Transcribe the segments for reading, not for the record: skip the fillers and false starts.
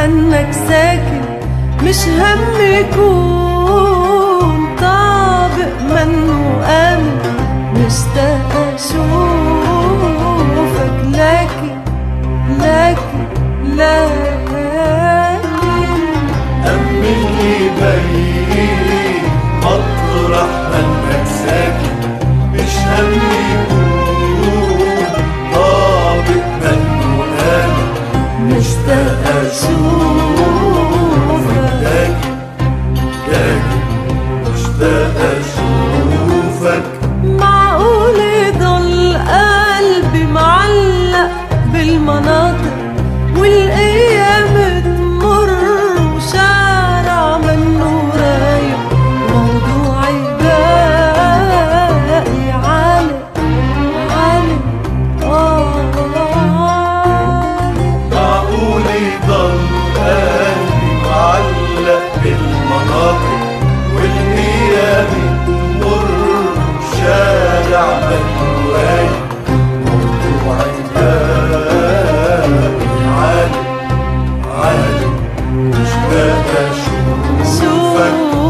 منك ساكن، مش هم يكون طابق منه آمن. مشتاق أشوفك لكن أملي بعيد مطرح منك ساكن، مش هم يكون طابق منه آمن. مشتاق أشوفك لكن مشتاق أشوفك. معقول يضل قلبي معلق بالمناطق والأيام تمر وشارع منه رايق، موضوعي باقي عالق معقول يضل قلبي معلق بالمناطق والأيام تمر وشارع منه رايق، موضوعي باقي عالق مشتاق أشوفك.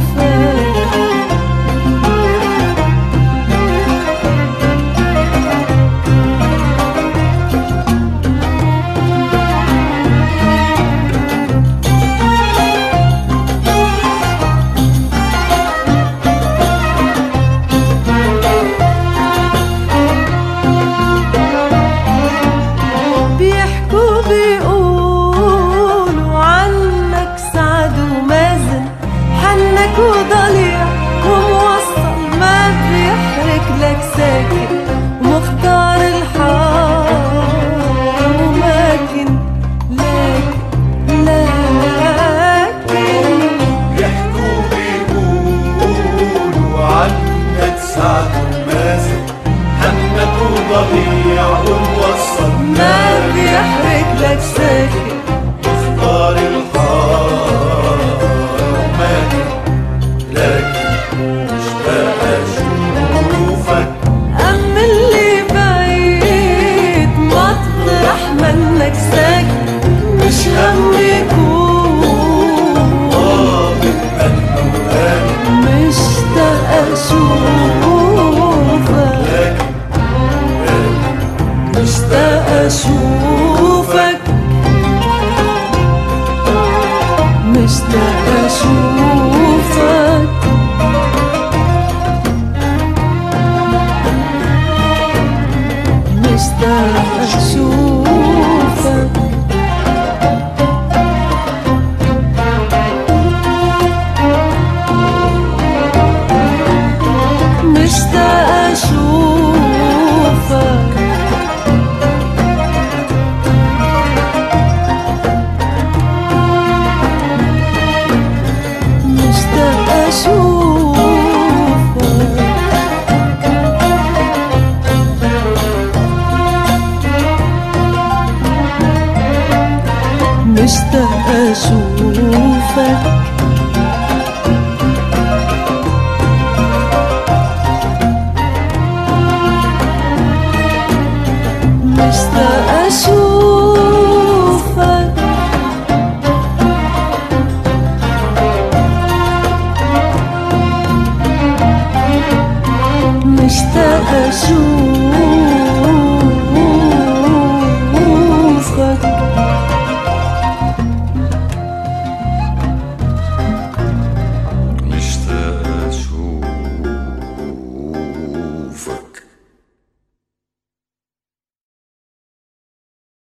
بيحكوا بيقولوا عنك سعد ومازن، حنك وضليع وموصل ما بيحرك لك ساكن، ومختار الحار وماكن لكن بيحكوا بيقولوا عنك سعد ومازن، حنك وضليع وموصل ما بيحرك لك ساكن. اختار الحار وماكن لكن مشتاق أشوفك. أم اللي بعيد مطرح منك ساكن، مش هم يكون طابق منه آمن. مشتاق أشوفك، مشتاق أشوفك، مشتاق أشوفك، مشتاق أشوفك، مشتاق أشوفك، مشتاق أشوفك، مشتاق أشوفك، مشتاق أشوفك.